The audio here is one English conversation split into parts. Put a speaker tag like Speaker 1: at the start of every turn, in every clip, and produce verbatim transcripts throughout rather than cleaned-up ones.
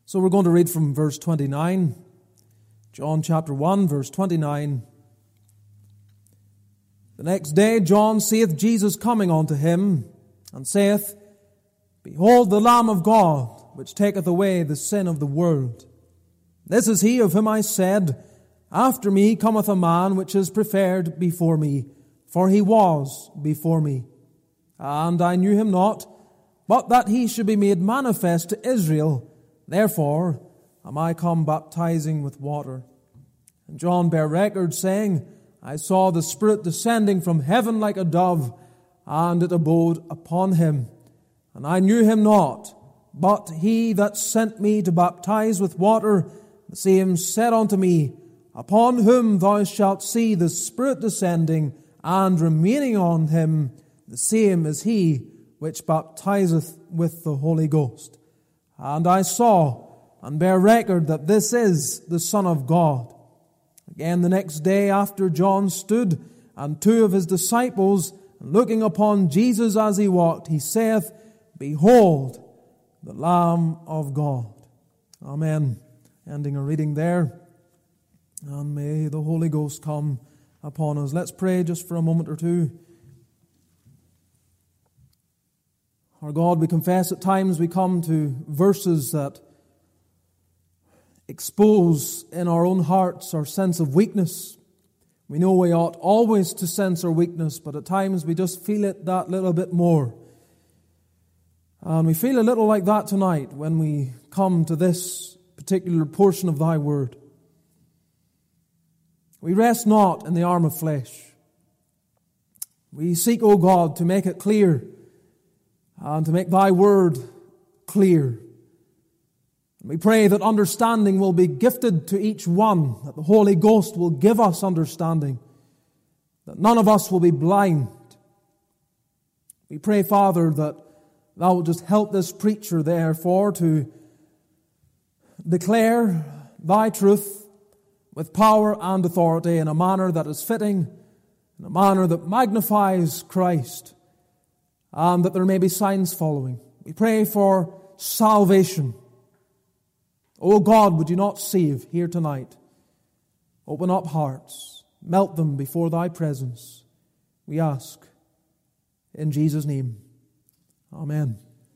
Speaker 1: So we're going to read from verse twenty-nine, John chapter one, verse twenty-nine. The next day John seeth Jesus coming unto him, and saith, Behold the Lamb of God, which taketh away the sin of the world. This is he of whom I said, After me cometh a man which is preferred before me, for he was before me. And I knew him not, but that he should be made manifest to Israel. Therefore am I come baptizing with water. And John bare record, saying, I saw the Spirit descending from heaven like a dove, and it abode upon him. And I knew him not, but he that sent me to baptize with water, the same said unto me, Upon whom thou shalt see the Spirit descending and remaining on him, the same is he which baptizeth with the Holy Ghost. And I saw and bear record that this is the Son of God. Again the next day after John stood, and two of his disciples, and looking upon Jesus as he walked, he saith, Behold, the Lamb of God. Amen. Ending a reading there. And may the Holy Ghost come upon us. Let's pray just for a moment or two. Our God, we confess at times we come to verses that expose in our own hearts our sense of weakness. We know we ought always to sense our weakness, but at times we just feel it that little bit more. And we feel a little like that tonight when we come to this particular portion of Thy Word. We rest not in the arm of flesh. We seek, O God, to make it clear and to make Thy Word clear. And we pray that understanding will be gifted to each one, that the Holy Ghost will give us understanding, that none of us will be blind. We pray, Father, that Thou will just help this preacher, therefore, to declare Thy truth with power and authority in a manner that is fitting, in a manner that magnifies Christ, and that there may be signs following. We pray for salvation. O God, would You not save here tonight? Open up hearts. Melt them before Thy presence. We ask in Jesus' name. Amen.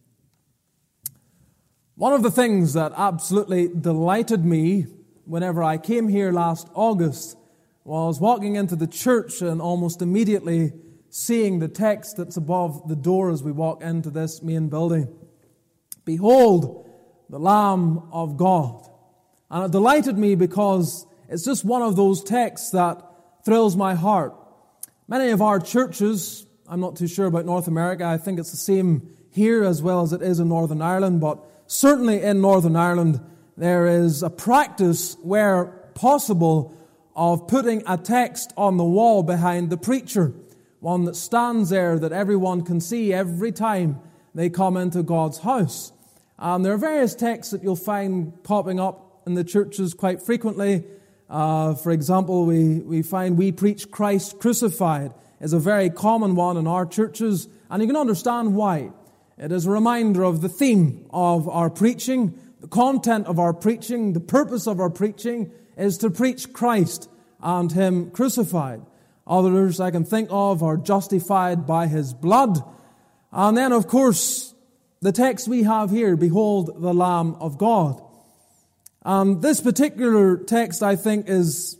Speaker 1: One of the things that absolutely delighted me whenever I came here last August was walking into the church and almost immediately seeing the text that's above the door as we walk into this main building. Behold, the Lamb of God. And it delighted me because it's just one of those texts that thrills my heart. Many of our churches, I'm not too sure about North America, I think it's the same here as well as it is in Northern Ireland, but certainly in Northern Ireland there is a practice where possible of putting a text on the wall behind the preacher, one that stands there that everyone can see every time they come into God's house. And there are various texts that you'll find popping up in the churches quite frequently. Uh, for example, we, we find we preach Christ crucified is a very common one in our churches, and you can understand why. It is a reminder of the theme of our preaching, the content of our preaching, the purpose of our preaching is to preach Christ and Him crucified. Others I can think of are justified by His blood. And then, of course, the text we have here, Behold the Lamb of God. And this particular text, I think, is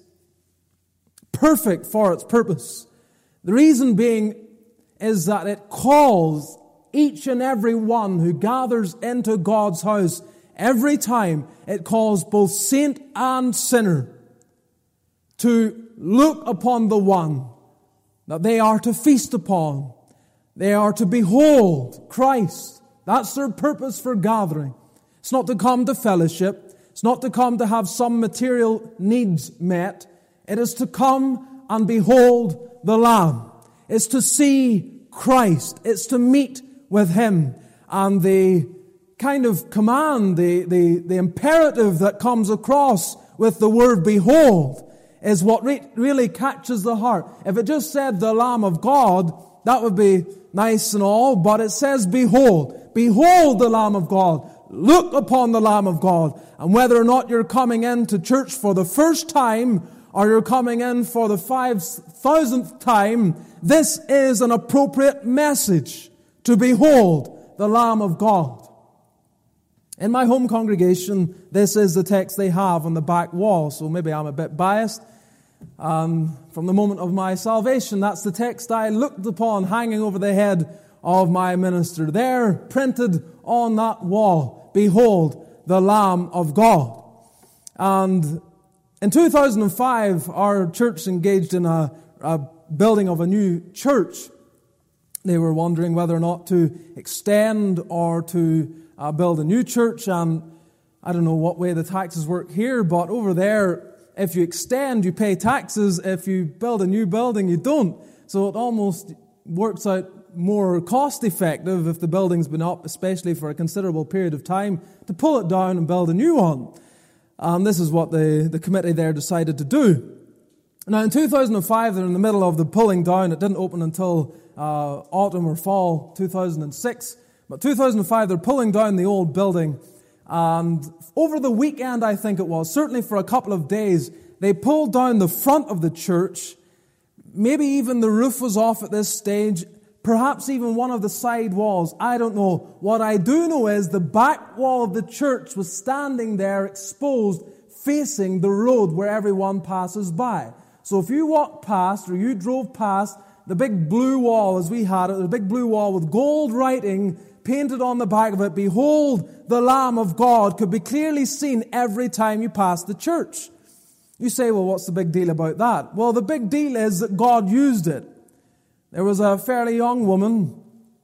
Speaker 1: perfect for its purpose. The reason being is that it calls each and every one who gathers into God's house every time. It calls both saint and sinner to look upon the one that they are to feast upon. They are to behold Christ. That's their purpose for gathering. It's not to come to fellowship. It's not to come to have some material needs met. It is to come and behold the Lamb. It's to see Christ. It's to meet with Him. And the kind of command, the, the, the imperative that comes across with the word behold is what re- really catches the heart. If it just said the Lamb of God, that would be nice and all, but it says behold. Behold the Lamb of God, look upon the Lamb of God. And whether or not you're coming into church for the first time or you're coming in for the five thousandth time, this is an appropriate message to behold the Lamb of God. In my home congregation, this is the text they have on the back wall, so maybe I'm a bit biased. Um, from the moment of my salvation, that's the text I looked upon hanging over the head of my minister. There, printed on that wall, behold, the Lamb of God. And in two thousand five, our church engaged in a, a building of a new church. They were wondering whether or not to extend or to uh, build a new church. And I don't know what way the taxes work here, but over there, if you extend, you pay taxes. If you build a new building, you don't. So it almost works out more cost effective if the building's been up, especially for a considerable period of time, to pull it down and build a new one. And this is what the, the committee there decided to do. Now in two thousand five, they're in the middle of the pulling down. It didn't open until uh, autumn or fall two thousand six. But two thousand five, they're pulling down the old building. And over the weekend, I think it was, certainly for a couple of days, they pulled down the front of the church. Maybe even the roof was off at this stage. Perhaps even one of the side walls. I don't know. What I do know is the back wall of the church was standing there exposed, facing the road where everyone passes by. So if you walked past or you drove past the big blue wall as we had it, the big blue wall with gold writing painted on the back of it, behold, the Lamb of God, could be clearly seen every time you passed the church. You say, well, what's the big deal about that? Well, the big deal is that God used it. There was a fairly young woman,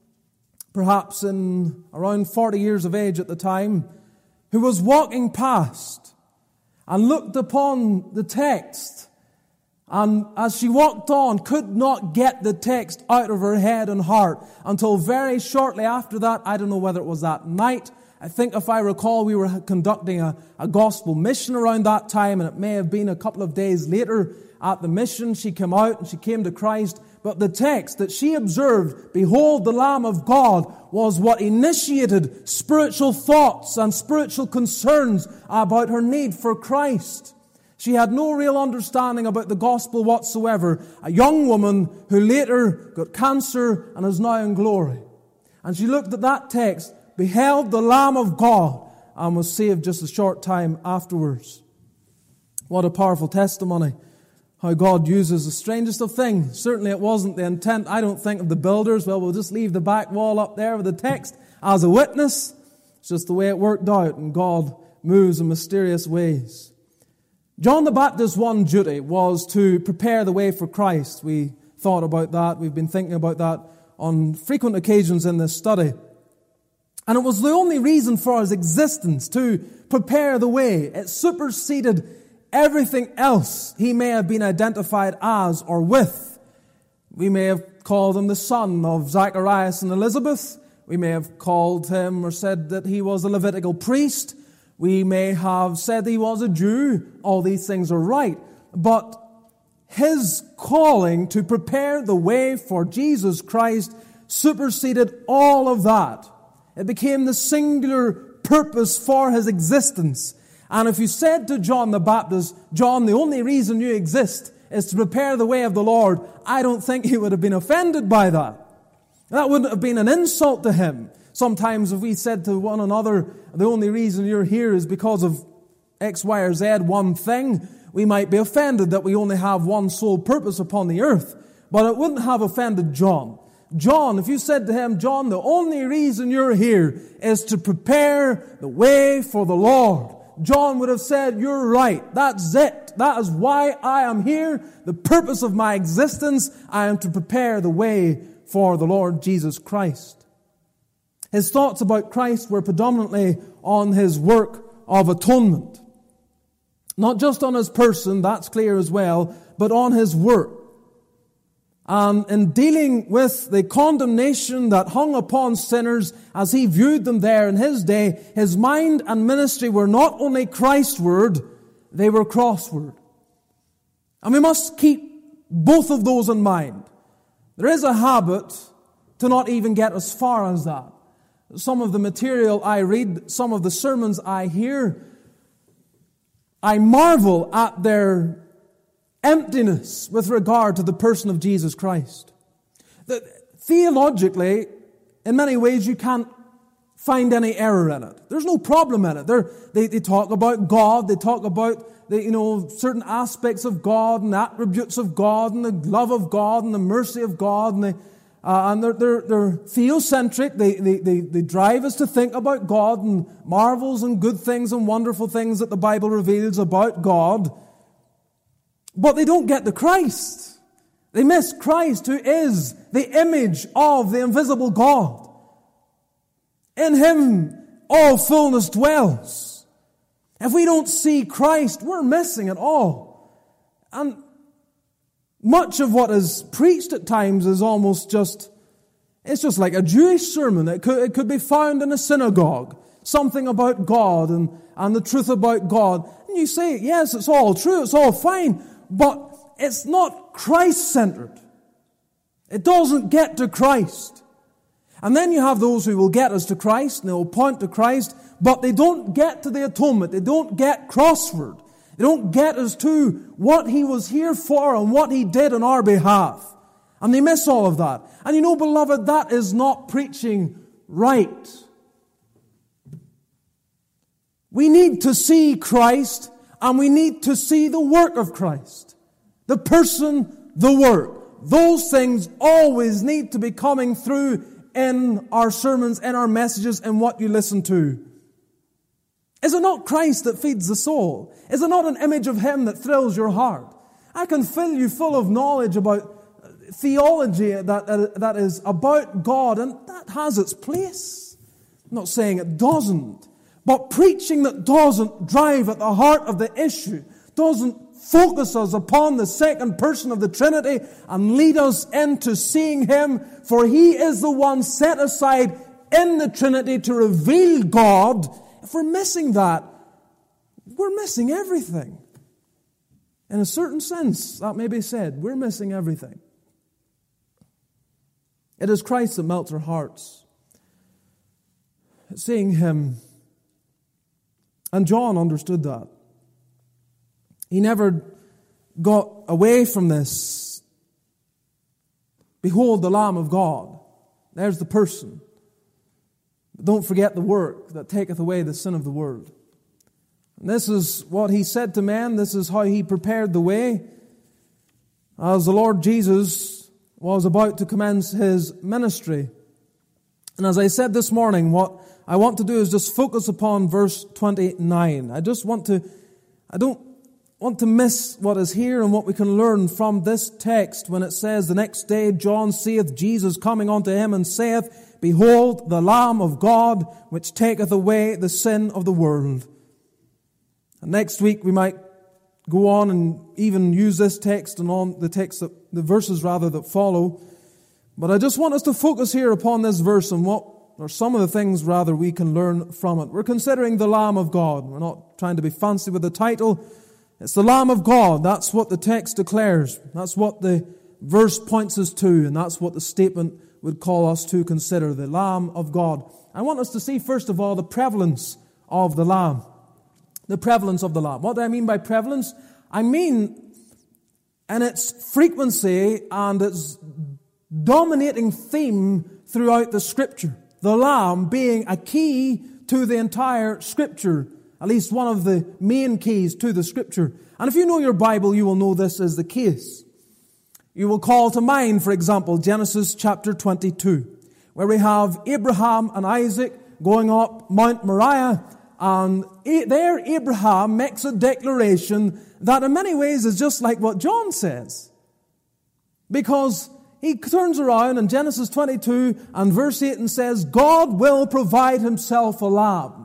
Speaker 1: perhaps in around forty years of age at the time, who was walking past and looked upon the text, and as she walked on, could not get the text out of her head and heart until very shortly after that. I don't know whether it was that night. I think if I recall, we were conducting a, a gospel mission around that time, and it may have been a couple of days later at the mission. She came out and she came to Christ. But the text that she observed, behold the Lamb of God, was what initiated spiritual thoughts and spiritual concerns about her need for Christ. She had no real understanding about the gospel whatsoever. A young woman who later got cancer and is now in glory. And she looked at that text, beheld the Lamb of God, and was saved just a short time afterwards. What a powerful testimony. How God uses the strangest of things. Certainly it wasn't the intent, I don't think, of the builders. Well, we'll just leave the back wall up there with the text as a witness. It's just the way it worked out, and God moves in mysterious ways. John the Baptist's one duty was to prepare the way for Christ. We thought about that. We've been thinking about that on frequent occasions in this study. And it was the only reason for his existence, to prepare the way. It superseded everything else he may have been identified as or with. We may have called him the son of Zacharias and Elizabeth. We may have called him or said that he was a Levitical priest. We may have said he was a Jew. All these things are right. But his calling to prepare the way for Jesus Christ superseded all of that. It became the singular purpose for his existence. And if you said to John the Baptist, John, the only reason you exist is to prepare the way of the Lord, I don't think he would have been offended by that. That wouldn't have been an insult to him. Sometimes if we said to one another, the only reason you're here is because of X, Y, or Z, one thing, we might be offended that we only have one sole purpose upon the earth. But it wouldn't have offended John. John, if you said to him, John, the only reason you're here is to prepare the way for the Lord, John would have said, you're right. That's it. That is why I am here. The purpose of my existence, I am to prepare the way for the Lord Jesus Christ. His thoughts about Christ were predominantly on his work of atonement. Not just on his person, that's clear as well, but on his work. And in dealing with the condemnation that hung upon sinners as he viewed them there in his day, his mind and ministry were not only Christward, they were crossward. And we must keep both of those in mind. There is a habit to not even get as far as that. some of the material I read, some of the sermons I hear, I marvel at their emptiness with regard to the person of Jesus Christ. That theologically, in many ways, you can't find any error in it. There's no problem in it. They're, they they talk about God. They talk about the, you know certain aspects of God and attributes of God and the love of God and the mercy of God, and they uh, and they're they're they're theocentric. They they they they drive us to think about God and marvels and good things and wonderful things that the Bible reveals about God. But they don't get to Christ. They miss Christ, who is the image of the invisible God. In Him all fullness dwells. If we don't see Christ, we're missing it all. And much of what is preached at times is almost just, it's just like a Jewish sermon. It could, it could be found in a synagogue. Something about God and, and the truth about God. And you say, yes, it's all true, it's all fine, but it's not Christ-centered. It doesn't get to Christ. And then you have those who will get us to Christ, and they will point to Christ, but they don't get to the atonement. They don't get crossword. They don't get us to what He was here for and what He did on our behalf. And they miss all of that. And you know, beloved, that is not preaching right. We need to see Christ, and we need to see the work of Christ. The person, the work. Those things always need to be coming through in our sermons, in our messages, in what you listen to. Is it not Christ that feeds the soul? Is it not an image of Him that thrills your heart? I can fill you full of knowledge about theology that, that is about God, and that has its place. I'm not saying it doesn't. But preaching that doesn't drive at the heart of the issue, doesn't focus us upon the second person of the Trinity and lead us into seeing Him, for He is the one set aside in the Trinity to reveal God. If we're missing that, we're missing everything. In a certain sense, that may be said, we're missing everything. It is Christ that melts our hearts. Seeing Him. And John understood that. He never got away from this. Behold the Lamb of God. There's the person. But don't forget the work that taketh away the sin of the world. And this is what He said to men. This is how He prepared the way. As the Lord Jesus was about to commence His ministry. And as I said this morning, what I want to do is just focus upon verse twenty-nine. I just want to, I don't want to miss what is here and what we can learn from this text when it says, the next day John seeth Jesus coming unto him and saith, Behold the Lamb of God, which taketh away the sin of the world. And next week we might go on and even use this text and on the text, that, the verses rather that follow. But I just want us to focus here upon this verse and what, or some of the things rather we can learn from it. We're considering the Lamb of God. We're not trying to be fancy with the title. It's the Lamb of God. That's what the text declares. That's what the verse points us to, and that's what the statement would call us to consider, the Lamb of God. I want us to see, first of all, the prevalence of the Lamb. The prevalence of the Lamb. What do I mean by prevalence? I mean in its frequency and its dominating theme throughout the Scripture. The Lamb being a key to the entire Scripture. At least one of the main keys to the Scripture. And if you know your Bible, you will know this is the case. You will call to mind, for example, Genesis chapter twenty-two, where we have Abraham and Isaac going up Mount Moriah, and there Abraham makes a declaration that in many ways is just like what John says. Because he turns around in Genesis twenty-two and verse eight and says, God will provide Himself a lamb.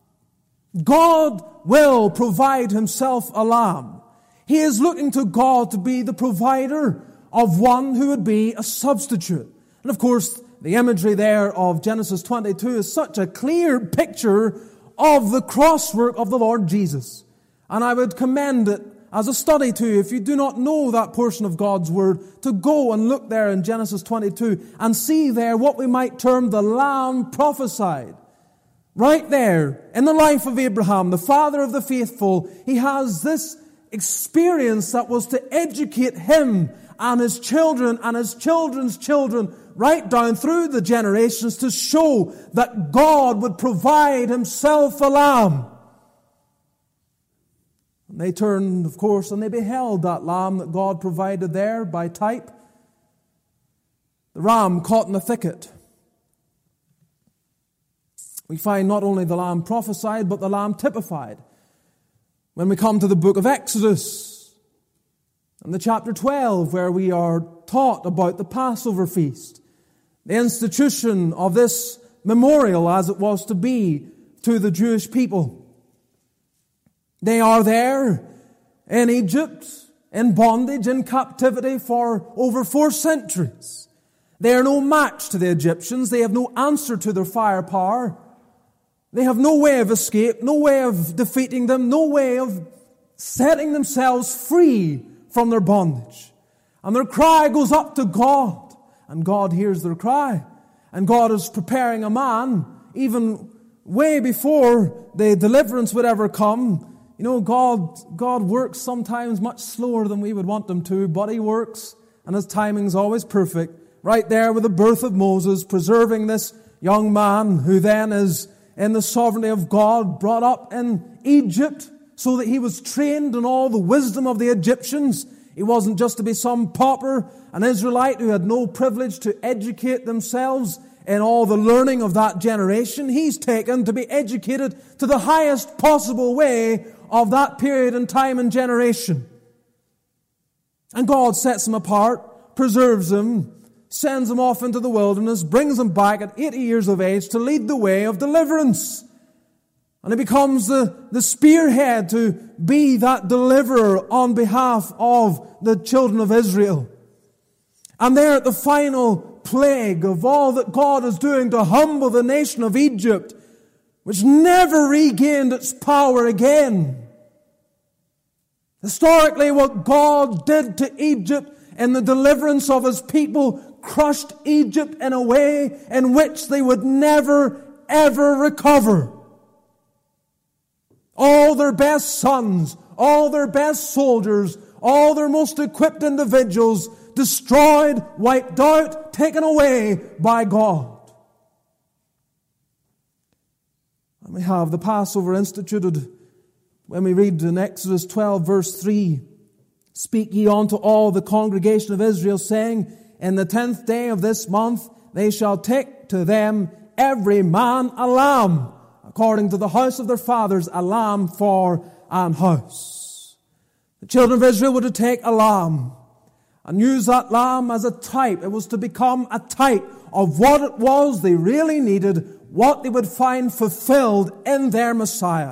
Speaker 1: God will provide Himself a lamb. He is looking to God to be the provider of one who would be a substitute. And of course, the imagery there of Genesis twenty-two is such a clear picture of the crosswork of the Lord Jesus. And I would commend it as a study to, if you do not know that portion of God's Word, to go and look there in Genesis twenty-two and see there what we might term the Lamb prophesied. Right there, in the life of Abraham, the father of the faithful, he has this experience that was to educate him and his children and his children's children right down through the generations to show that God would provide Himself a lamb. And they turned, of course, and they beheld that lamb that God provided there by type. The ram caught in the thicket. We find not only the lamb prophesied, but the lamb typified. When we come to the book of Exodus, and the chapter twelve, where we are taught about the Passover feast, the institution of this memorial as it was to be to the Jewish people. They are there in Egypt, in bondage, in captivity for over four centuries. They are no match to the Egyptians. They have no answer to their firepower. They have no way of escape, no way of defeating them, no way of setting themselves free from their bondage. And their cry goes up to God, and God hears their cry. And God is preparing a man, even way before the deliverance would ever come. You know, God, God works sometimes much slower than we would want Him to, but He works, and His timing's always perfect. Right there with the birth of Moses, preserving this young man who then is in the sovereignty of God, brought up in Egypt so that he was trained in all the wisdom of the Egyptians. He wasn't just to be some pauper, an Israelite who had no privilege to educate themselves in all the learning of that generation. He's taken to be educated to the highest possible way of that period in time and generation. And God sets him apart, preserves him, sends him off into the wilderness, brings him back at eighty years of age to lead the way of deliverance. And he becomes the, the spearhead to be that deliverer on behalf of the children of Israel. And there at the final plague of all that God is doing to humble the nation of Egypt, which never regained its power again. Historically, what God did to Egypt in the deliverance of His people crushed Egypt in a way in which they would never, ever recover. All their best sons, all their best soldiers, all their most equipped individuals destroyed, wiped out, taken away by God. And we have the Passover instituted when we read in Exodus twelve verse three, "Speak ye unto all the congregation of Israel, saying, In the tenth day of this month they shall take to them every man a lamb, according to the house of their fathers, a lamb for an house." The children of Israel were to take a lamb and use that lamb as a type. It was to become a type of what it was they really needed, what they would find fulfilled in their Messiah.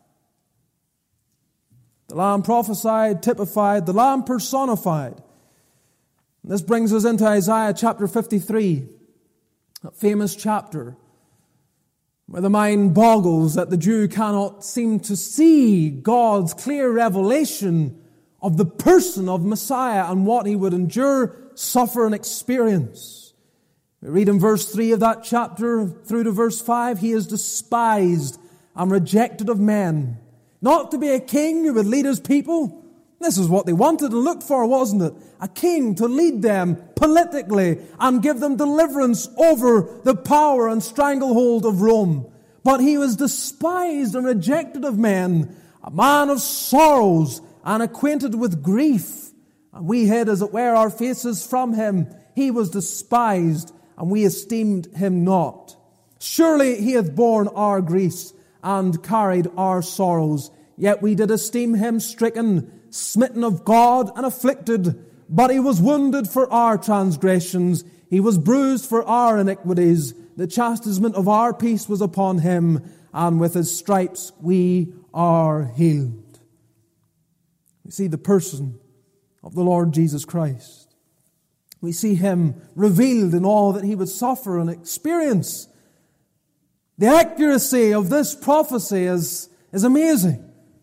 Speaker 1: The lamb prophesied, typified, the lamb personified. And this brings us into Isaiah chapter fifty-three, that famous chapter where the mind boggles that the Jew cannot seem to see God's clear revelation of the person of Messiah and what He would endure, suffer, and experience. We read in verse three of that chapter through to verse five, He is despised and rejected of men. Not to be a king who would lead His people. This is what they wanted and looked for, wasn't it? A king to lead them politically and give them deliverance over the power and stranglehold of Rome. But He was despised and rejected of men, a man of sorrows and acquainted with grief. And we hid, as it were, our faces from Him. He was despised, and we esteemed Him not. Surely He hath borne our griefs and carried our sorrows. Yet we did esteem Him stricken, smitten of God, and afflicted. But He was wounded for our transgressions. He was bruised for our iniquities. The chastisement of our peace was upon Him, and with His stripes we are healed. We see the person of the Lord Jesus Christ. We see Him revealed in all that He would suffer and experience. The accuracy of this prophecy is, is amazing.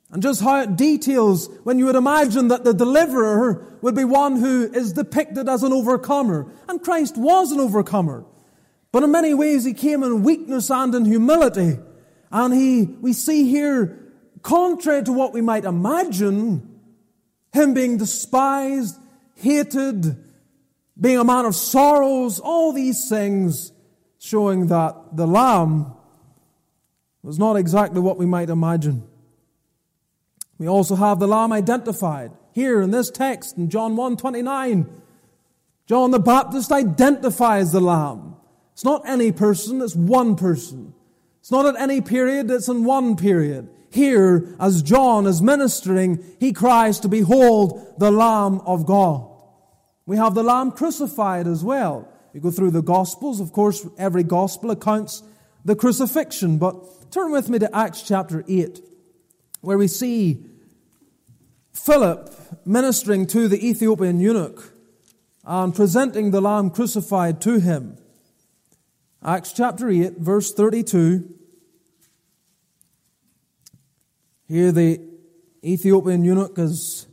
Speaker 1: And just how it details when you would imagine that the deliverer would be one who is depicted as an overcomer. And Christ was an overcomer. But in many ways He came in weakness and in humility. And He, we see here, contrary to what we might imagine, Him being despised, hated, being a man of sorrows, all these things showing that the Lamb was not exactly what we might imagine. We also have the Lamb identified here in this text in John one twenty-nine. John the Baptist identifies the Lamb. It's not any person, it's one person. It's not at any period, it's in one period. Here, as John is ministering, he cries to behold the Lamb of God. We have the Lamb crucified as well. You go through the Gospels, of course, every Gospel accounts the crucifixion. But turn with me to Acts chapter eight, where we see Philip ministering to the Ethiopian eunuch and presenting the Lamb crucified to him. Acts chapter eight, verse thirty-two. Here the Ethiopian eunuch is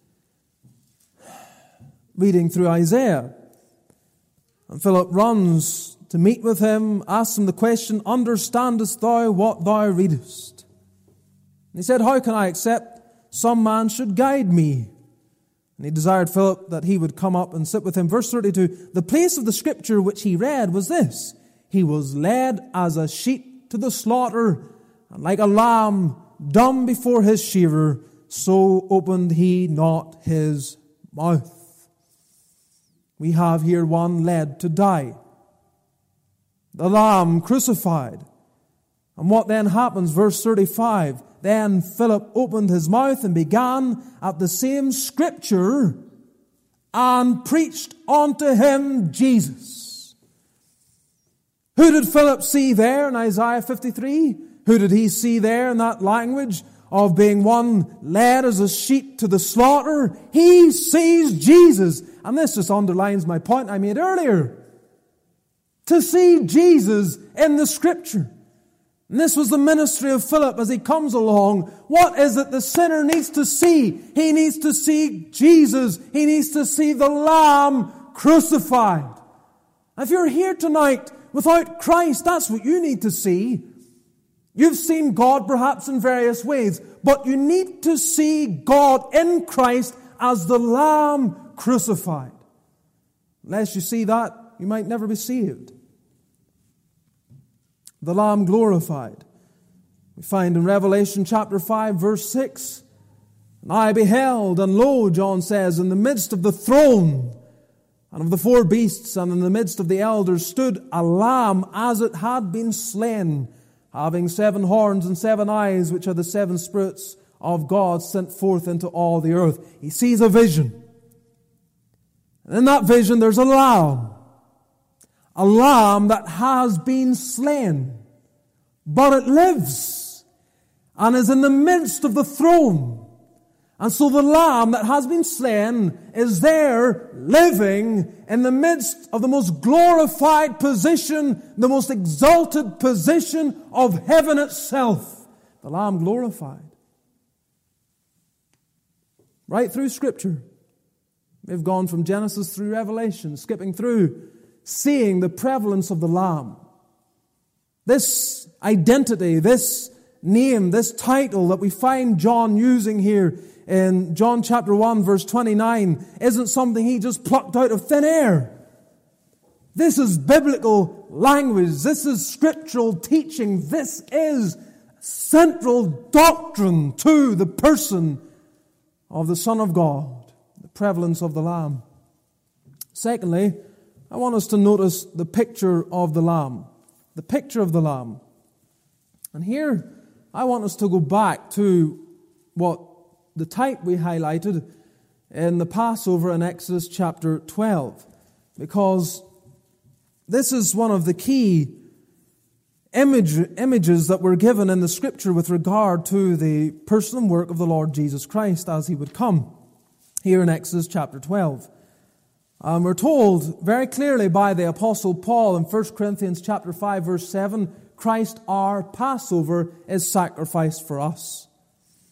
Speaker 1: reading through Isaiah. And Philip runs to meet with him, asks him the question, understandest thou what thou readest? And he said, how can I accept some man should guide me? And he desired Philip that he would come up and sit with him. Verse thirty-two, the place of the scripture which he read was this: He was led as a sheep to the slaughter, and like a lamb dumb before his shearer, so opened he not his mouth. We have here one led to die. The Lamb crucified. And what then happens? Verse thirty-five. Then Philip opened his mouth and began at the same scripture and preached unto him Jesus. Who did Philip see there in Isaiah fifty-three? Who did he see there in that language of being one led as a sheep to the slaughter? He sees Jesus. And this just underlines my point I made earlier. To see Jesus in the Scripture. And this was the ministry of Philip as he comes along. What is it the sinner needs to see? He needs to see Jesus. He needs to see the Lamb crucified. If you're here tonight without Christ, that's what you need to see. You've seen God perhaps in various ways, but you need to see God in Christ as the Lamb crucified. Unless you see that, you might never be saved. The Lamb glorified. We find in Revelation chapter five, verse six, and I beheld, and lo, John says, in the midst of the throne and of the four beasts, and in the midst of the elders, stood a lamb as it had been slain, having seven horns and seven eyes, which are the seven spirits of God sent forth into all the earth. He sees a vision. And in that vision there's a lamb. A lamb that has been slain. But it lives. And is in the midst of the throne. And so the lamb that has been slain is there living in the midst of the most glorified position, the most exalted position of heaven itself. The Lamb glorified. Right through Scripture. We've gone from Genesis through Revelation, skipping through, seeing the prevalence of the Lamb. This identity, this name, this title that we find John using here in John chapter one, verse twenty-nine, isn't something he just plucked out of thin air. This is biblical language. This is scriptural teaching. This is central doctrine to the person of the Son of God, the prevalence of the Lamb. Secondly, I want us to notice the picture of the Lamb. The picture of the Lamb. And here, I want us to go back to what the type we highlighted in the Passover in Exodus chapter twelve. Because this is one of the key image, images that were given in the Scripture with regard to the person and work of the Lord Jesus Christ as He would come. Here in Exodus chapter twelve. Um, we're told very clearly by the Apostle Paul in First Corinthians chapter five, verse seven, Christ our Passover is sacrificed for us.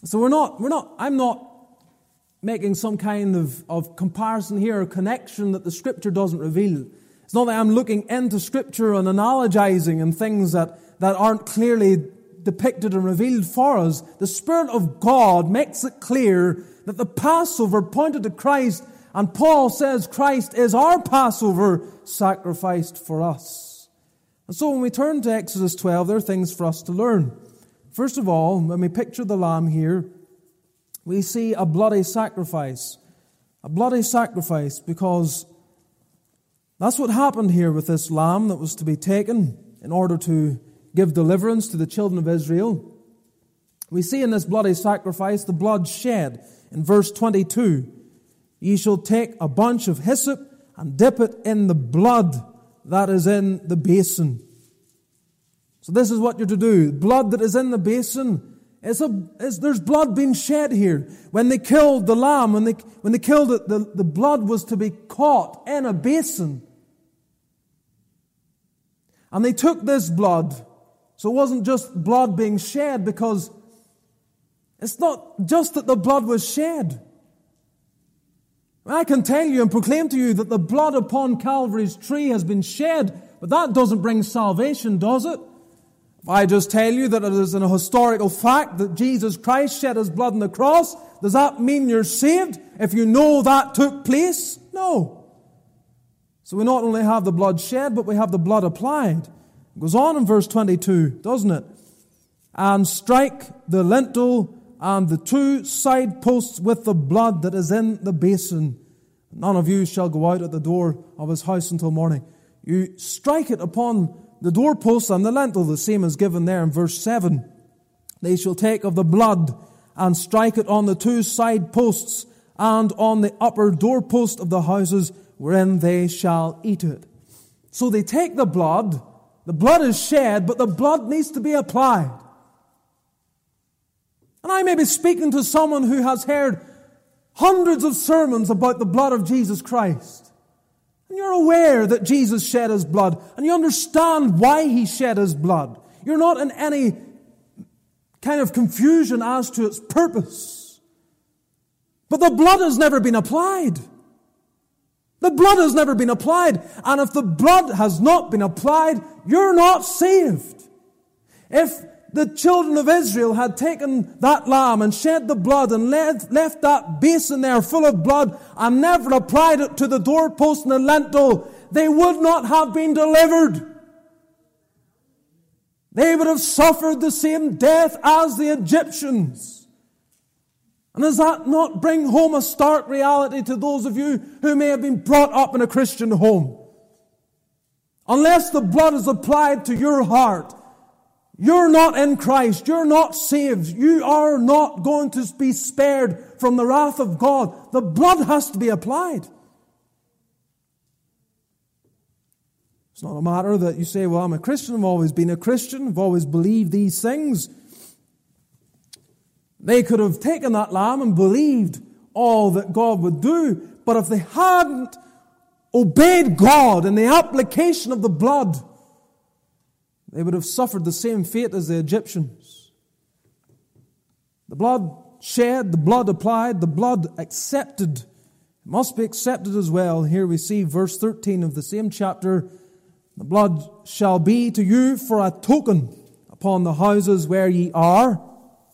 Speaker 1: So we're not, we're not, I'm not making some kind of, of comparison here or connection that the Scripture doesn't reveal. It's not that I'm looking into Scripture and analogizing and things that, that aren't clearly depicted and revealed for us. The Spirit of God makes it clear that the Passover pointed to Christ, and Paul says Christ is our Passover sacrificed for us. And so when we turn to Exodus twelve, there are things for us to learn. First of all, when we picture the lamb here, we see a bloody sacrifice. A bloody sacrifice, because that's what happened here with this lamb that was to be taken in order to give deliverance to the children of Israel. We see in this bloody sacrifice the blood shed. In verse twenty-two, ye shall take a bunch of hyssop and dip it in the blood that is in the basin. So this is what you're to do. Blood that is in the basin, is a, is, there's blood being shed here. When they killed the lamb, when they, when they killed it, the, the blood was to be caught in a basin. And they took this blood. So it wasn't just blood being shed, because it's not just that the blood was shed. I can tell you and proclaim to you that the blood upon Calvary's tree has been shed, but that doesn't bring salvation, does it? If I just tell you that it is an historical fact that Jesus Christ shed His blood on the cross, does that mean you're saved if you know that took place? No. So we not only have the blood shed, but we have the blood applied. It goes on in verse twenty-two, doesn't it? And strike the lintel and the two side posts with the blood that is in the basin. None of you shall go out at the door of his house until morning. You strike it upon the doorpost and the lintel, the same as given there in verse seven. They shall take of the blood and strike it on the two side posts and on the upper doorpost of the houses wherein they shall eat it. So they take the blood, the blood is shed, but the blood needs to be applied. And I may be speaking to someone who has heard hundreds of sermons about the blood of Jesus Christ. And you're aware that Jesus shed His blood, and you understand why He shed His blood. You're not in any kind of confusion as to its purpose. But the blood has never been applied. The blood has never been applied. And if the blood has not been applied, you're not saved. If the children of Israel had taken that lamb and shed the blood and left, left that basin there full of blood and never applied it to the doorpost and the lintel, they would not have been delivered. They would have suffered the same death as the Egyptians. And does that not bring home a stark reality to those of you who may have been brought up in a Christian home? Unless the blood is applied to your heart, you're not in Christ. You're not saved. You are not going to be spared from the wrath of God. The blood has to be applied. It's not a matter that you say, well, I'm a Christian. I've always been a Christian. I've always believed these things. They could have taken that lamb and believed all that God would do. But if they hadn't obeyed God in the application of the blood, they would have suffered the same fate as the Egyptians. The blood shed, the blood applied, the blood accepted. It must be accepted as well. Here we see verse thirteen of the same chapter. The blood shall be to you for a token upon the houses where ye are.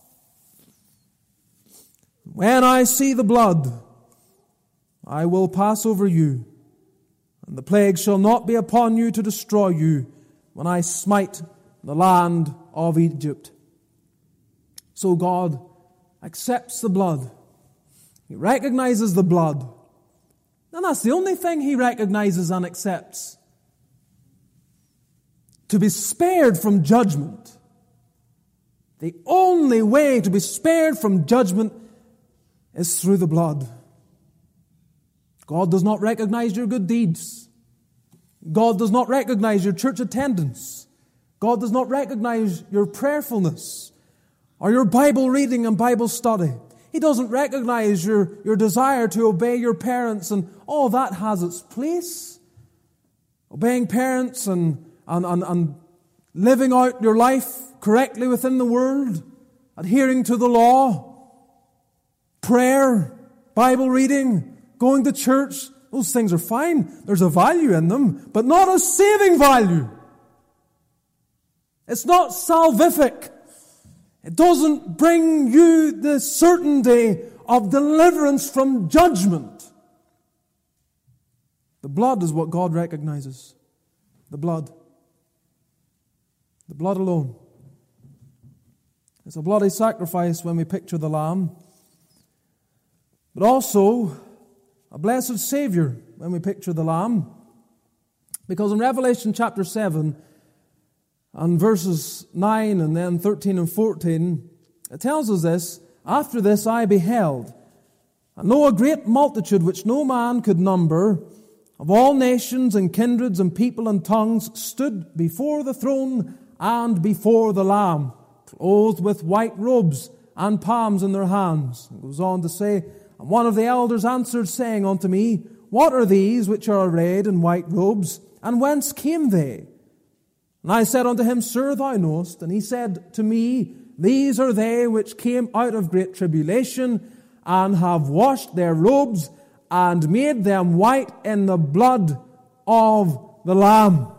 Speaker 1: When I see the blood, I will pass over you, and the plague shall not be upon you to destroy you, when I smite the land of Egypt. So God accepts the blood. He recognizes the blood. And that's the only thing He recognizes and accepts. To be spared from judgment. The only way to be spared from judgment is through the blood. God does not recognize your good deeds. God does not recognize your church attendance. God does not recognize your prayerfulness or your Bible reading and Bible study. He doesn't recognize your, your desire to obey your parents, and all that has its place. Obeying parents and, and, and, and living out your life correctly within the world, adhering to the law. prayer, Bible reading, going to church, those things are fine. There's a value in them, but not a saving value. It's not salvific. It doesn't bring you the certainty of deliverance from judgment. The blood is what God recognizes. The blood. The blood alone. It's a bloody sacrifice when we picture the Lamb, but also a blessed Savior when we picture the Lamb. Because in Revelation chapter seven and verses nine and then thirteen and fourteen, it tells us this: "After this I beheld, and lo, a great multitude which no man could number, of all nations and kindreds and people and tongues, stood before the throne and before the Lamb, clothed with white robes and palms in their hands." It goes on to say, "And one of the elders answered, saying unto me, What are these which are arrayed in white robes, and whence came they? And I said unto him, Sir, thou knowest. And he said to me, These are they which came out of great tribulation, and have washed their robes, and made them white in the blood of the Lamb."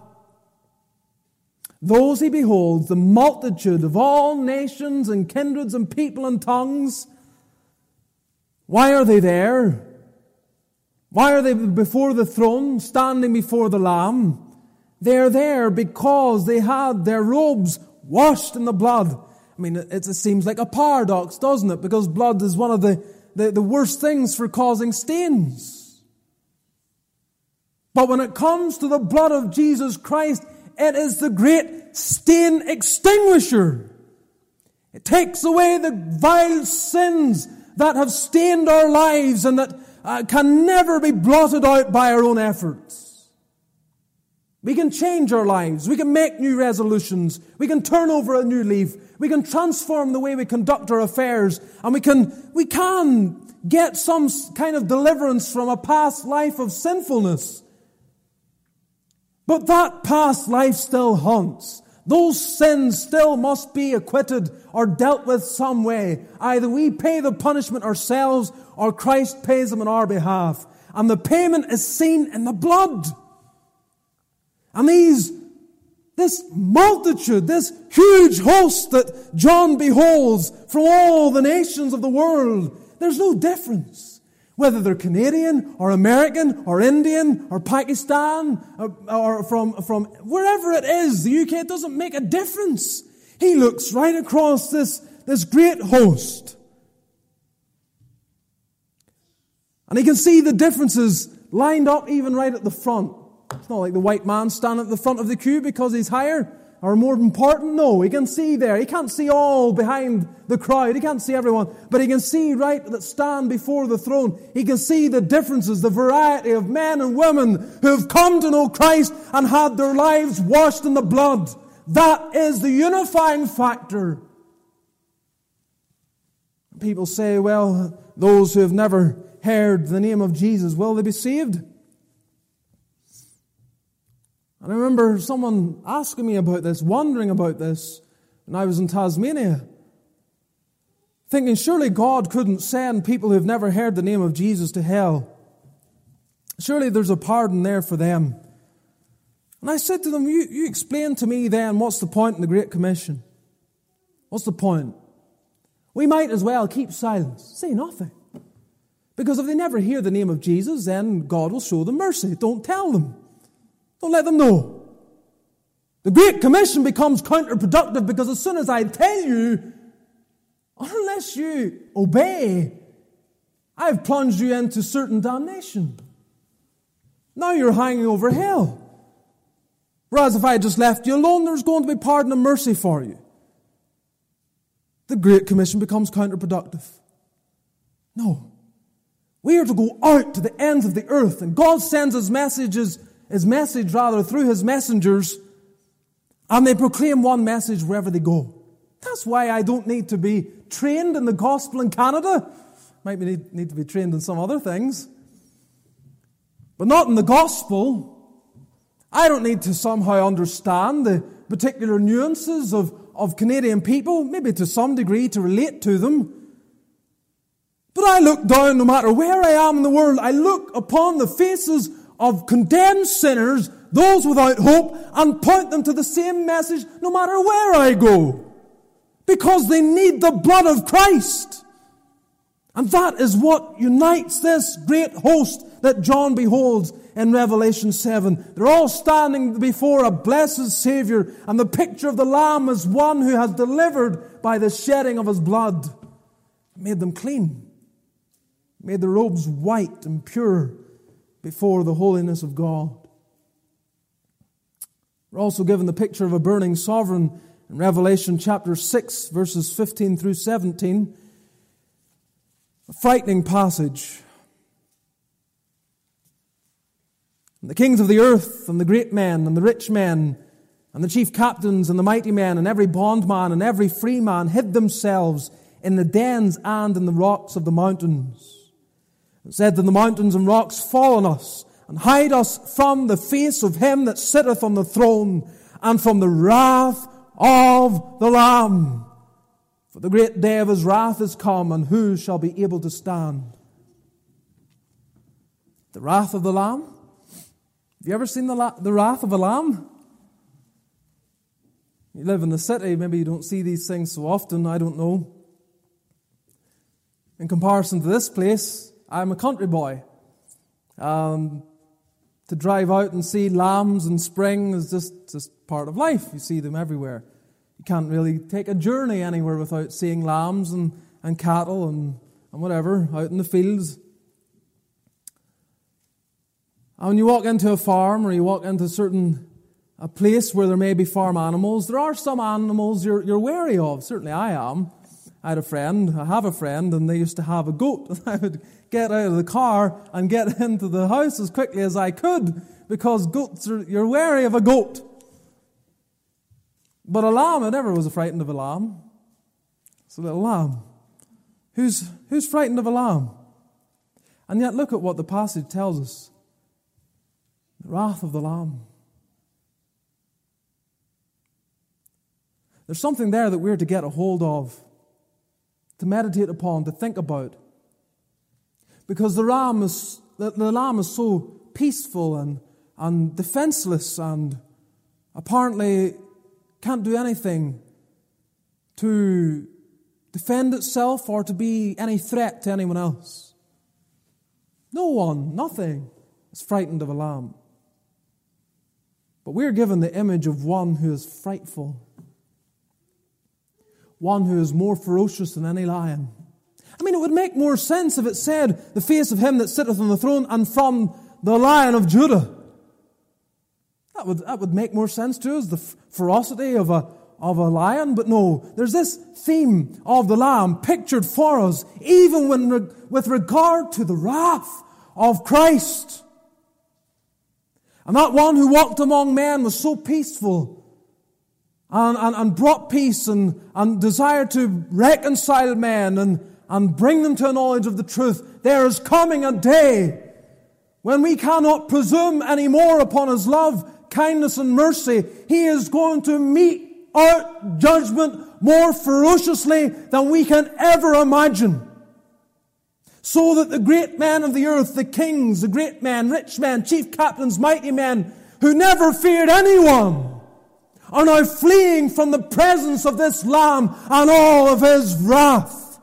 Speaker 1: Those he beholds, the multitude of all nations and kindreds and people and tongues. Why are they there? Why are they before the throne, standing before the Lamb? They're there because they had their robes washed in the blood. I mean, it, it seems like a paradox, doesn't it? Because blood is one of the, the, the worst things for causing stains. But when it comes to the blood of Jesus Christ, it is the great stain extinguisher. It takes away the vile sins that have stained our lives and that uh, can never be blotted out by our own efforts. We can change our lives. We can make new resolutions. We can turn over a new leaf. We can transform the way we conduct our affairs. And we can, we can get some kind of deliverance from a past life of sinfulness. But that past life still haunts. Those sins still must be acquitted or dealt with some way. Either we pay the punishment ourselves or Christ pays them on our behalf. And the payment is seen in the blood. And these, this multitude, this huge host that John beholds from all the nations of the world, there's no difference. Whether they're Canadian or American or Indian or Pakistan or, or from, from wherever it is, the U K, it doesn't make a difference. He looks right across this, this great host. And he can see the differences lined up even right at the front. It's not like the white man standing at the front of the queue because he's higher or more important. No, he can see there. He can't see all behind the crowd. He can't see everyone. But he can see right that stand before the throne. He can see the differences, the variety of men and women who have come to know Christ and had their lives washed in the blood. That is the unifying factor. People say, well, those who have never heard the name of Jesus, will they be saved? And I remember someone asking me about this, wondering about this, when I was in Tasmania, thinking surely God couldn't send people who've never heard the name of Jesus to hell. Surely there's a pardon there for them. And I said to them, you, you explain to me then what's the point in the Great Commission? What's the point? We might as well keep silence, say nothing. Because if they never hear the name of Jesus, then God will show them mercy. Don't tell them. Don't let them know. The Great Commission becomes counterproductive because as soon as I tell you, unless you obey, I've plunged you into certain damnation. Now you're hanging over hell. Whereas if I had just left you alone, there's going to be pardon and mercy for you. The Great Commission becomes counterproductive. No. We are to go out to the ends of the earth, and God sends His messages His message rather through His messengers, and they proclaim one message wherever they go. That's why I don't need to be trained in the gospel in Canada. Might need, need to be trained in some other things, but not in the gospel. I don't need to somehow understand the particular nuances of, of Canadian people, maybe to some degree to relate to them. But I look down, no matter where I am in the world, I look upon the faces of condemned sinners, those without hope, and point them to the same message no matter where I go. Because they need the blood of Christ. And that is what unites this great host that John beholds in Revelation seven. They're all standing before a blessed Savior, and the picture of the Lamb is one who has delivered by the shedding of His blood. Made them clean. Made the robes white and pure before the holiness of God. We're also given the picture of a burning sovereign in Revelation chapter six, verses fifteen through seventeen. A frightening passage. And the kings of the earth, and the great men, and the rich men, and the chief captains, and the mighty men, and every bondman, and every free man hid themselves in the dens and in the rocks of the mountains. And said to the mountains and rocks, fall on us, and hide us from the face of Him that sitteth on the throne, and from the wrath of the Lamb. For the great day of His wrath is come, and who shall be able to stand? The wrath of the Lamb? Have you ever seen the, la- the wrath of a lamb? You live in the city, maybe you don't see these things so often, I don't know. In comparison to this place, I'm a country boy. Um, to drive out and see lambs in spring is just, just part of life. You see them everywhere. You can't really take a journey anywhere without seeing lambs and, and cattle and, and whatever out in the fields. And when you walk into a farm or you walk into a certain a place where there may be farm animals, there are some animals you're, you're wary of. Certainly I am. I had a friend, I have a friend, and they used to have a goat. And I would get out of the car and get into the house as quickly as I could, because goats are, you're wary of a goat. But a lamb, I never was frightened of a lamb. It's a little lamb. Who's, who's frightened of a lamb? And yet look at what the passage tells us. The wrath of the Lamb. There's something there that we're to get a hold of, to meditate upon, to think about. Because the ram is, the, the lamb is so peaceful and, and defenseless and apparently can't do anything to defend itself or to be any threat to anyone else. No one, nothing is frightened of a lamb. But we're given the image of one who is frightful. One who is more ferocious than any lion. I mean, it would make more sense if it said, the face of Him that sitteth on the throne and from the Lion of Judah. That would, that would make more sense to us, the f- ferocity of a, of a lion. But no, there's this theme of the Lamb pictured for us, even when re- with regard to the wrath of Christ. And that one who walked among men was so peaceful and, and, and brought peace and, and desired to reconcile men and, and bring them to a knowledge of the truth. There is coming a day when we cannot presume any more upon His love, kindness and mercy. He is going to mete out judgment more ferociously than we can ever imagine. So that the great men of the earth, the kings, the great men, rich men, chief captains, mighty men, who never feared anyone, are now fleeing from the presence of this Lamb and all of His wrath.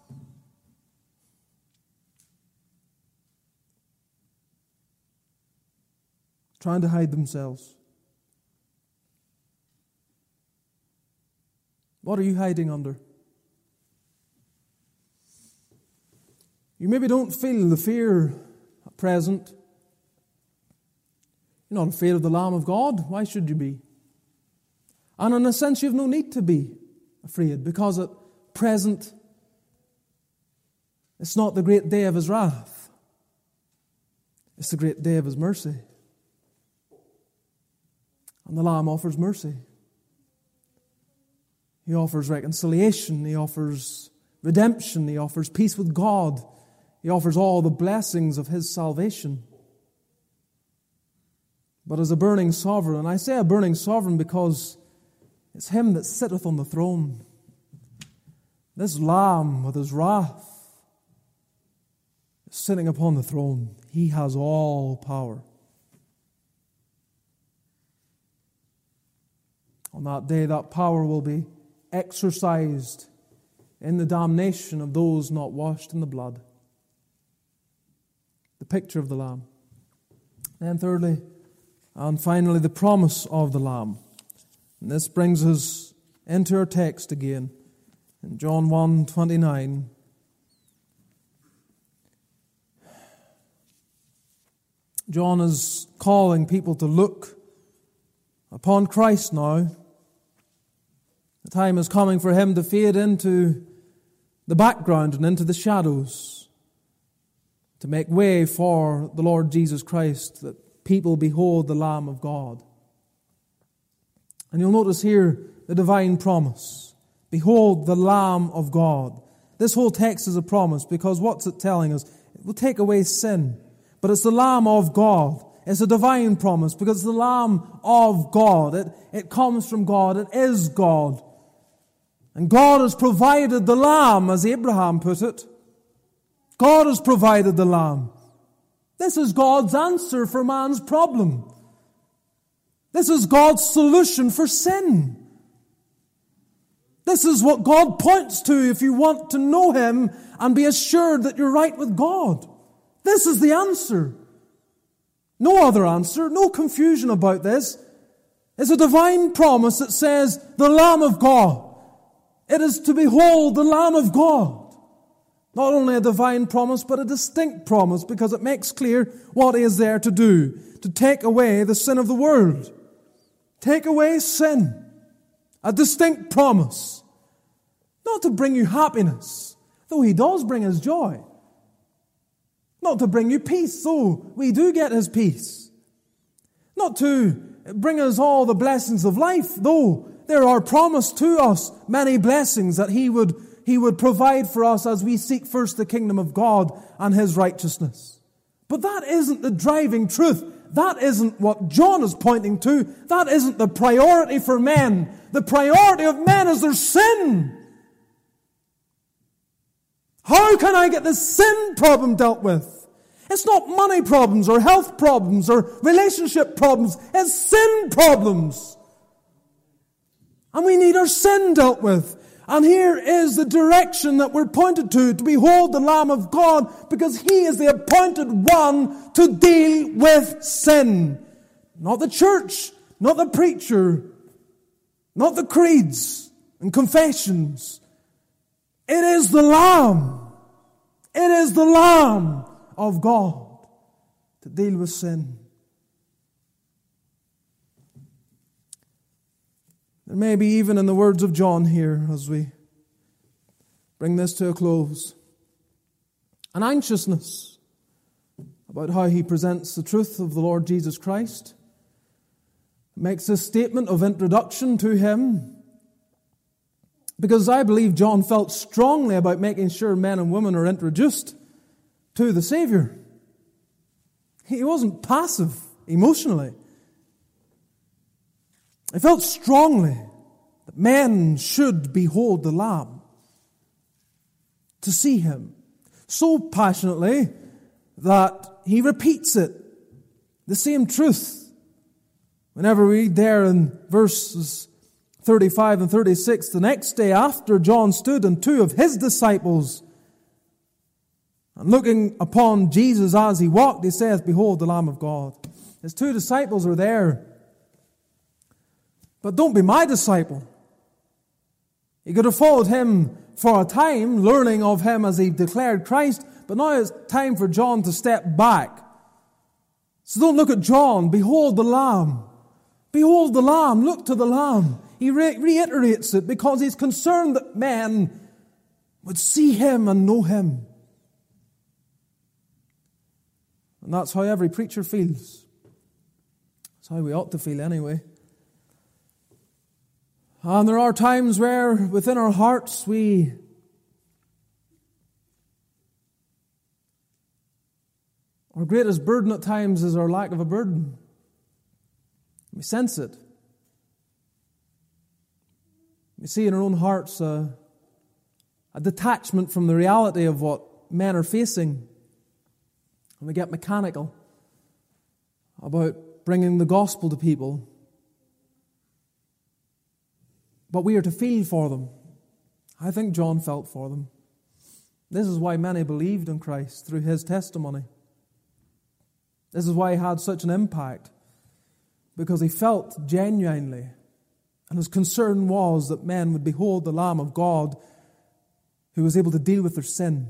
Speaker 1: Trying to hide themselves. What are you hiding under? You maybe don't feel the fear at present. You're not afraid of the Lamb of God. Why should you be? And in a sense, you have no need to be afraid, because at present, it's not the great day of His wrath. It's the great day of His mercy. And the Lamb offers mercy. He offers reconciliation. He offers redemption. He offers peace with God. He offers all the blessings of His salvation. But as a burning sovereign, and I say a burning sovereign because it's Him that sitteth on the throne. This Lamb with His wrath sitting upon the throne. He has all power. On that day, that power will be exercised in the damnation of those not washed in the blood. The picture of the Lamb. Then thirdly, and finally, the promise of the Lamb. And this brings us into our text again in John one twenty-nine. John is calling people to look upon Christ now. The time is coming for him to fade into the background and into the shadows, to make way for the Lord Jesus Christ, that people behold the Lamb of God. And you'll notice here the divine promise. Behold the Lamb of God. This whole text is a promise, because what's it telling us? It will take away sin. But it's the Lamb of God. It's a divine promise, because it's the Lamb of God. It, it comes from God. It is God. And God has provided the Lamb, as Abraham put it. God has provided the Lamb. This is God's answer for man's problem. This is God's solution for sin. This is what God points to if you want to know Him and be assured that you're right with God. This is the answer. No other answer, no confusion about this. It's a divine promise that says, the Lamb of God. It is to behold the Lamb of God. Not only a divine promise, but a distinct promise, because it makes clear what He is there to do. To take away the sin of the world. Take away sin. A distinct promise. Not to bring you happiness, though He does bring us joy. Not to bring you peace, though we do get His peace. Not to bring us all the blessings of life, though there are promised to us many blessings that He would, He would provide for us as we seek first the kingdom of God and His righteousness. But that isn't the driving truth. That isn't what John is pointing to. That isn't the priority for men. The priority of men is their sin. How can I get this sin problem dealt with? It's not money problems or health problems or relationship problems. It's sin problems. And we need our sin dealt with. And here is the direction that we're pointed to, to behold the Lamb of God, because He is the appointed one to deal with sin. Not the church, not the preacher, not the creeds and confessions. It is the Lamb. It is the Lamb of God to deal with sin. There may be, even in the words of John here, as we bring this to a close, an anxiousness about how he presents the truth of the Lord Jesus Christ. Makes a statement of introduction to Him. Because I believe John felt strongly about making sure men and women are introduced to the Savior. He wasn't passive emotionally. He felt strongly that men should behold the Lamb, to see Him. So passionately that he repeats it, the same truth. Whenever we read there in verses thirty-five and thirty-six, the next day after John stood and two of his disciples, and looking upon Jesus as He walked, He saith, behold the Lamb of God. His two disciples are there. But don't be my disciple. You could have followed Him for a time, learning of Him as He declared Christ, but now it's time for John to step back. So don't look at John. Behold the Lamb. Behold the Lamb. Look to the Lamb. He re- reiterates it because He's concerned that men would see Him and know Him. And that's how every preacher feels. That's how we ought to feel anyway. And there are times where within our hearts we our greatest burden at times is our lack of a burden. We sense it. We see in our own hearts a, a detachment from the reality of what men are facing. and we get mechanical about bringing the gospel to people. But we are to feel for them. I think John felt for them. This is why many believed in Christ through his testimony. This is why he had such an impact, because he felt genuinely, and his concern was that men would behold the Lamb of God who was able to deal with their sin.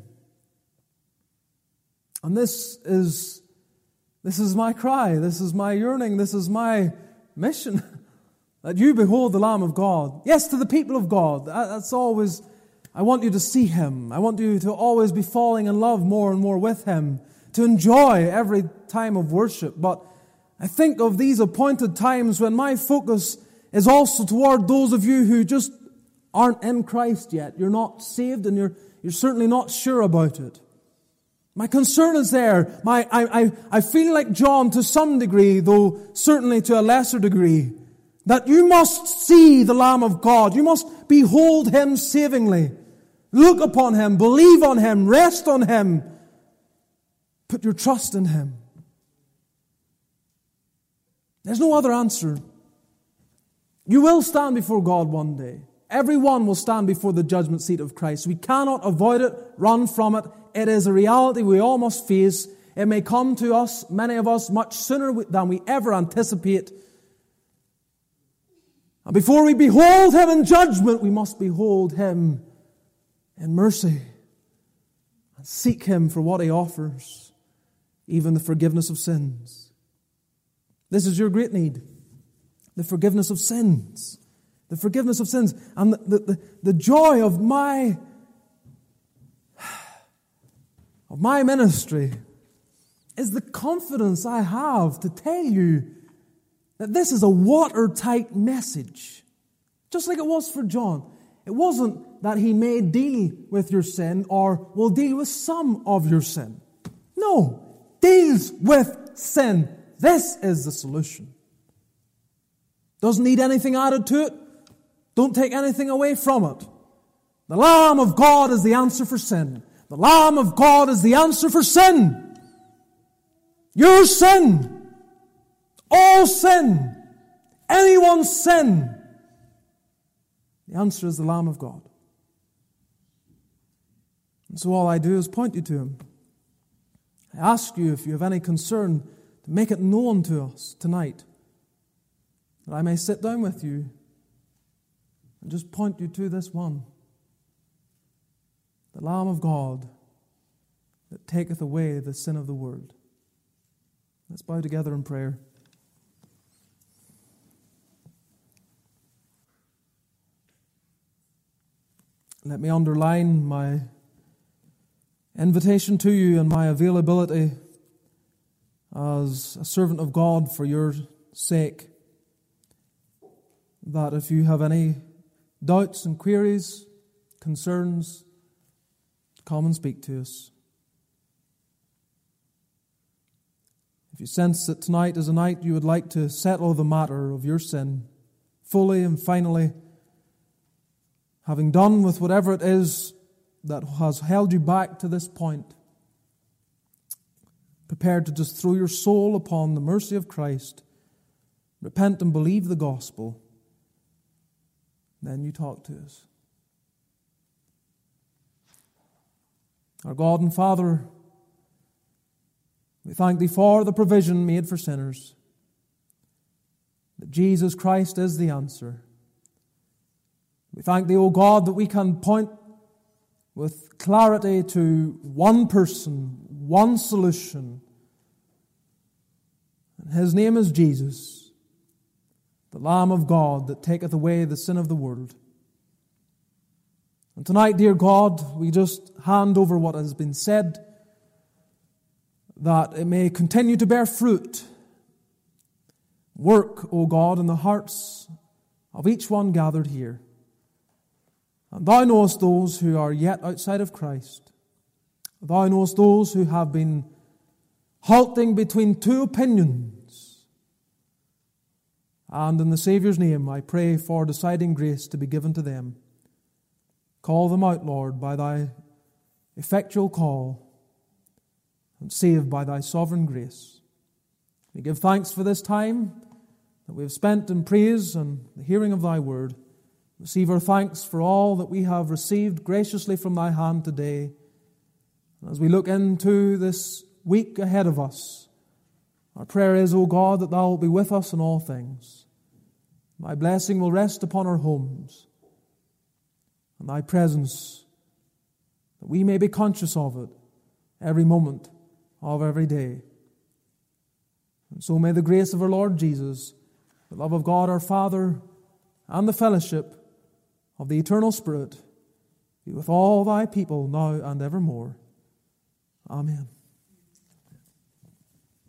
Speaker 1: And this is, this is my cry, this is my yearning, this is my mission, that you behold the Lamb of God. Yes, to the people of God. That's always, I want you to see Him. I want you to always be falling in love more and more with Him, to enjoy every time of worship. But I think of these appointed times when my focus is also toward those of you who just aren't in Christ yet. You're not saved, and you're you're certainly not sure about it. My concern is there. My I, I, I feel like John to some degree, though certainly to a lesser degree, that you must see the Lamb of God. You must behold Him savingly. Look upon Him, believe on Him, rest on Him. Put your trust in Him. There's no other answer. You will stand before God one day. Everyone will stand before the judgment seat of Christ. We cannot avoid it, run from it. It is a reality we all must face. It may come to us, many of us, much sooner than we ever anticipate. And before we behold Him in judgment, we must behold Him in mercy and seek Him for what He offers, even the forgiveness of sins. This is your great need, the forgiveness of sins. The forgiveness of sins. And the, the, the joy of my, of my ministry is the confidence I have to tell you that this is a watertight message. Just like it was for John. It wasn't that he may deal with your sin or will deal with some of your sin. No, deals with sin. This is the solution. Doesn't need anything added to it. Don't take anything away from it. The Lamb of God is the answer for sin. The Lamb of God is the answer for sin. Your sin. All sin. Anyone's sin. The answer is the Lamb of God. And so all I do is point you to Him. I ask you, if you have any concern, to make it known to us tonight, that I may sit down with you and just point you to this one. The Lamb of God that taketh away the sin of the world. Let's bow together in prayer. Let me underline my invitation to you and my availability as a servant of God for your sake, that if you have any doubts and queries, concerns, come and speak to us. If you sense that tonight is a night you would like to settle the matter of your sin fully and finally, having done with whatever it is that has held you back to this point, prepared to just throw your soul upon the mercy of Christ, repent and believe the gospel, then you talk to us. Our God and Father, we thank Thee for the provision made for sinners, that Jesus Christ is the answer. We thank Thee, O God, that we can point with clarity to one person, one solution. And His name is Jesus, the Lamb of God that taketh away the sin of the world. And tonight, dear God, we just hand over what has been said, that it may continue to bear fruit. Work, O God, in the hearts of each one gathered here. And Thou knowest those who are yet outside of Christ. Thou knowest those who have been halting between two opinions. And in the Saviour's name, I pray for deciding grace to be given to them. Call them out, Lord, by Thy effectual call. and saved by thy sovereign grace. We give thanks for this time that we have spent in praise and the hearing of thy word. Receive our thanks for all that we have received graciously from thy hand today. As we look into this week ahead of us, our prayer is, O God, that thou wilt be with us in all things. Thy blessing will rest upon our homes, and thy presence, that we may be conscious of it every moment of every day. And so may the grace of our Lord Jesus, the love of God our Father, and the fellowship of the eternal Spirit be with all thy people now and evermore. Amen.